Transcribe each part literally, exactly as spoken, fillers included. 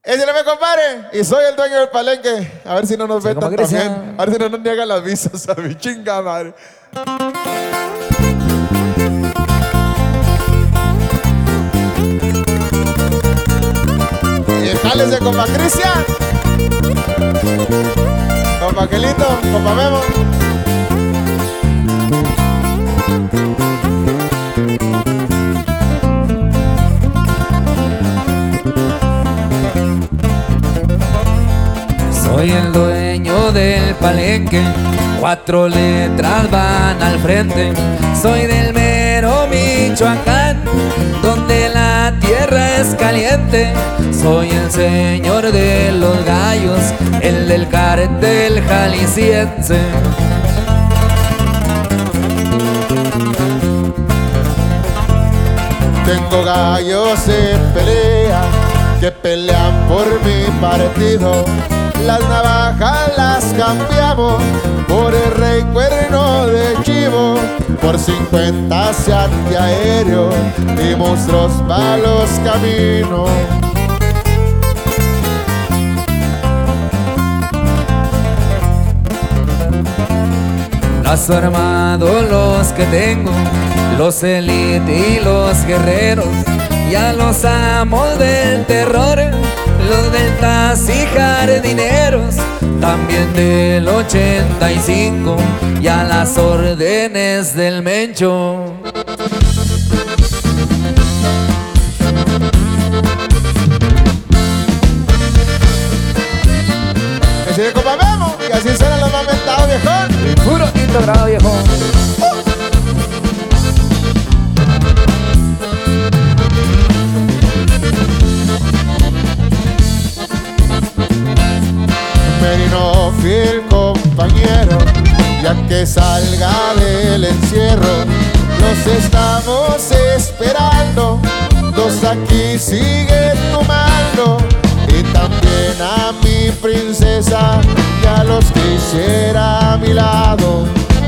Ese me compadre. Y soy el dueño del palenque. A ver si no nos Sí, ven como tan Cristian. bien. A ver si no nos niegan las visas a mi chinga madre. Y jálese, compa Cristian. Compa Angelito, compa Memo. Soy el dueño del palenque, cuatro letras van al frente. Soy del mero Michoacán, donde la tierra es caliente. Soy el señor de los gallos, el del cartel jalisciense. Tengo gallos en pelea que pelean por mi partido. Las navajas las cambiamos por el rey cuerno de chivo, por cincuenta hacia antiaéreo y monstruos para los caminos. Lazo armado los que tengo, los elite y los guerreros, y a los amos del terror, los deltas y jardineros, también del ochenta y cinco y a las órdenes del Mencho. Así de compa Memo, y así suenan los más mentados, viejón. Y puro quinto grado, viejo. Merino, fiel compañero, ya que salga del encierro, los estamos esperando. Dos aquí siguen tomando, y también a mi princesa y a los que quisiera a mi lado.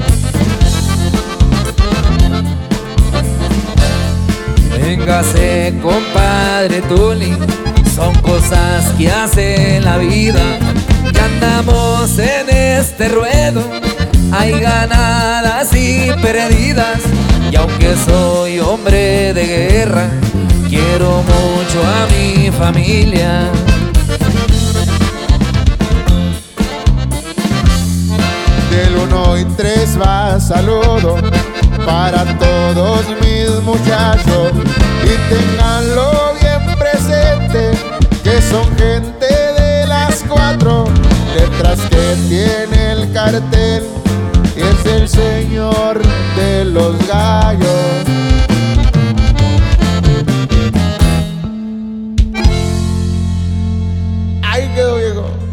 Véngase, compadre Tuli, son cosas que hace la vida. Que andamos en este ruedo, hay ganadas y perdidas. Y aunque soy hombre de guerra, quiero mucho a mi familia. Del uno y tres va saludo para todos mis muchachos, y tenganlo bien presente que son gente de las cuatro letras que tiene el cartel, y es el señor de los gallos. Ahí quedó, viejo.